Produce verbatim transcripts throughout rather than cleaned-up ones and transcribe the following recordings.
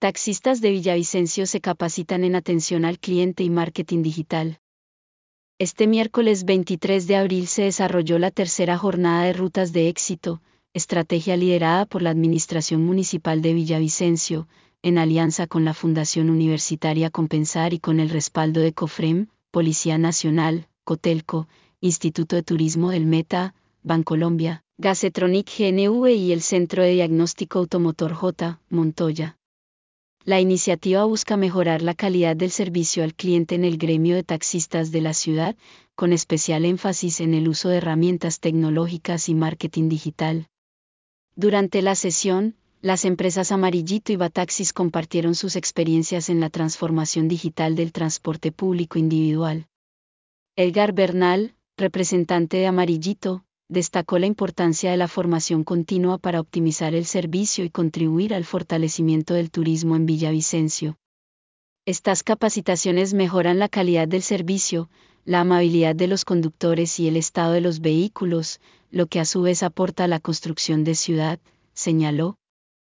Taxistas de Villavicencio se capacitan en atención al cliente y marketing digital. Este miércoles veintitrés de abril se desarrolló la tercera jornada de Rutas de Éxito, estrategia liderada por la Administración Municipal de Villavicencio, en alianza con la Fundación Universitaria Compensar y con el respaldo de COFREM, Policía Nacional, Cotelco, Instituto de Turismo del Meta, Bancolombia, Gacetronic G N V y el Centro de Diagnóstico Automotor J. Montoya. La iniciativa busca mejorar la calidad del servicio al cliente en el gremio de taxistas de la ciudad, con especial énfasis en el uso de herramientas tecnológicas y marketing digital. Durante la sesión, las empresas Amarillito y Bataxis compartieron sus experiencias en la transformación digital del transporte público individual. Edgar Bernal, representante de Amarillito, destacó la importancia de la formación continua para optimizar el servicio y contribuir al fortalecimiento del turismo en Villavicencio. Estas capacitaciones mejoran la calidad del servicio, la amabilidad de los conductores y el estado de los vehículos, lo que a su vez aporta a la construcción de ciudad, señaló.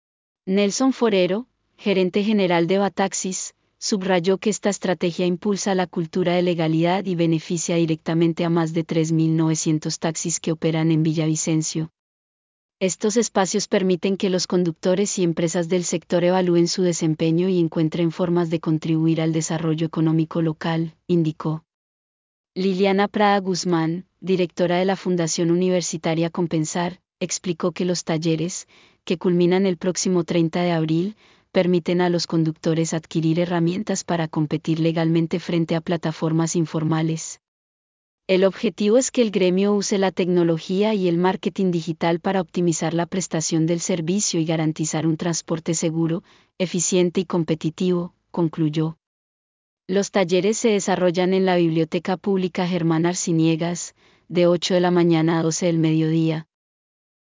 Nelson Forero, gerente general de Bataxis, subrayó que esta estrategia impulsa la cultura de legalidad y beneficia directamente a más de tres mil novecientos taxis que operan en Villavicencio. Estos espacios permiten que los conductores y empresas del sector evalúen su desempeño y encuentren formas de contribuir al desarrollo económico local, indicó. Liliana Prada Guzmán, directora de la Fundación Universitaria Compensar, explicó que los talleres, que culminan el próximo treinta de abril, permiten a los conductores adquirir herramientas para competir legalmente frente a plataformas informales. El objetivo es que el gremio use la tecnología y el marketing digital para optimizar la prestación del servicio y garantizar un transporte seguro, eficiente y competitivo, concluyó. Los talleres se desarrollan en la Biblioteca Pública Germán Arciniegas, de ocho de la mañana a doce del mediodía,